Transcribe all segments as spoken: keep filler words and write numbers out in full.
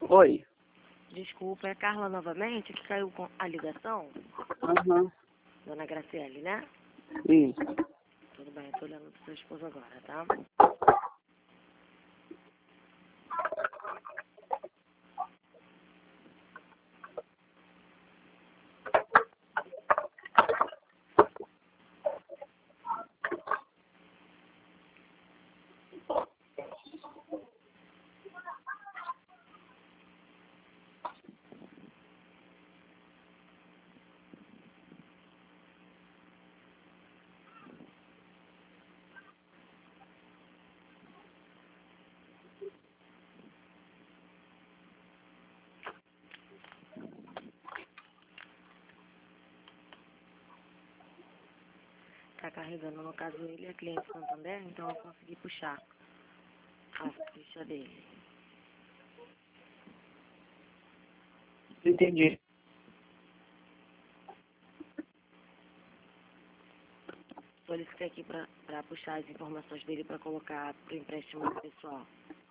Oi. Desculpa, é a Carla novamente, que caiu com a ligação? Aham. Dona Graciele, né? Isso. Tudo bem, eu tô olhando pro seu esposo agora, tá? Tá carregando, no caso ele é cliente Santander, então eu consegui puxar a ficha dele. Entendi. Solicitei aqui pra, pra puxar as informações dele pra colocar pro empréstimo pessoal.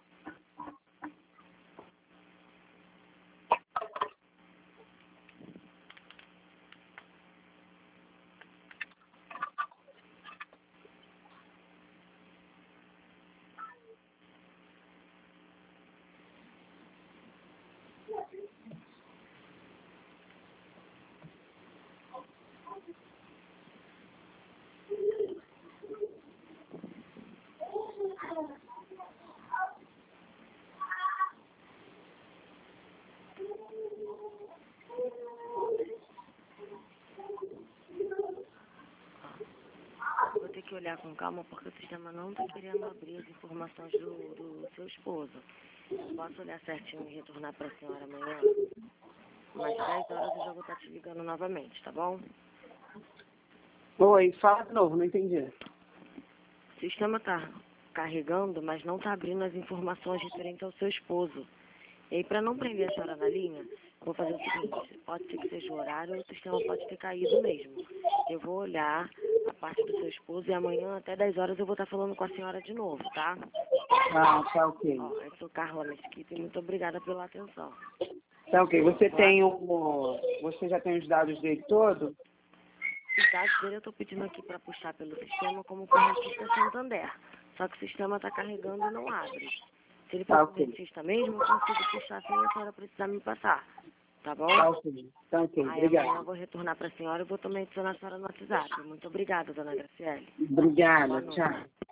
Vou ter que olhar com calma porque o sistema não está querendo abrir as informações do, do seu esposo. Posso olhar certinho e retornar para a senhora amanhã? Mais dez horas eu já vou estar te ligando novamente, tá bom? Oi, fala de novo, não entendi. O sistema está carregando, mas não está abrindo as informações referentes ao seu esposo. E aí, para não prender a senhora na linha, vou fazer o seguinte, pode ser que seja o horário ou o sistema pode ter caído mesmo. Eu vou olhar a parte do seu esposo e amanhã até dez horas eu vou estar falando com a senhora de novo, tá? Ah, tá ok. Ó, eu sou Carla Mesquita e muito obrigada pela atenção. Tá ok. Você tem o. Você já tem os dados dele todos? Os dados dele eu estou pedindo aqui para puxar pelo sistema como correntista Santander. Só que o sistema está carregando e não abre. Se ele for Tá ok. correntista mesmo, eu consigo puxar sem a senhora precisar me passar. Tá bom? Tá ok. Tá ok. Aí amanhã eu Obrigado. vou retornar para a senhora e vou também adicionar a senhora no WhatsApp. Muito obrigada, dona Graciele. Obrigada. Boa noite. Tchau.